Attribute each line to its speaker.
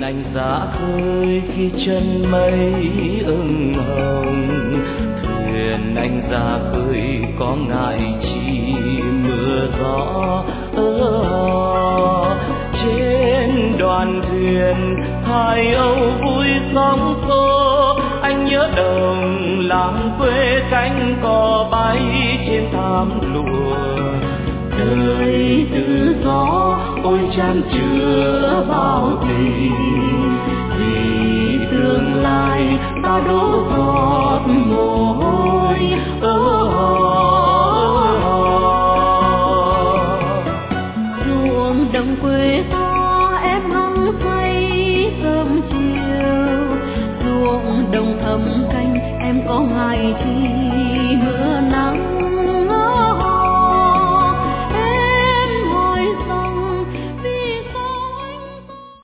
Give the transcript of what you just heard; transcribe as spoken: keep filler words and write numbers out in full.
Speaker 1: anh ra khơi khi chân mây ửng hồng. Thuyền anh ra khơi có ngại chi mưa gió ơ. Trên đoàn thuyền hai âu vui sóng xô, anh nhớ đồng làng quê cánh cò bay trên thảm lụa. Đời tự do ôi chan chứa bao tình, vì tương lai ta đổ giọt mồ hôi.
Speaker 2: Ruộng đồng quê ta em hăng say sớm chiều, ruộng đồng thầm canh em có ngại chi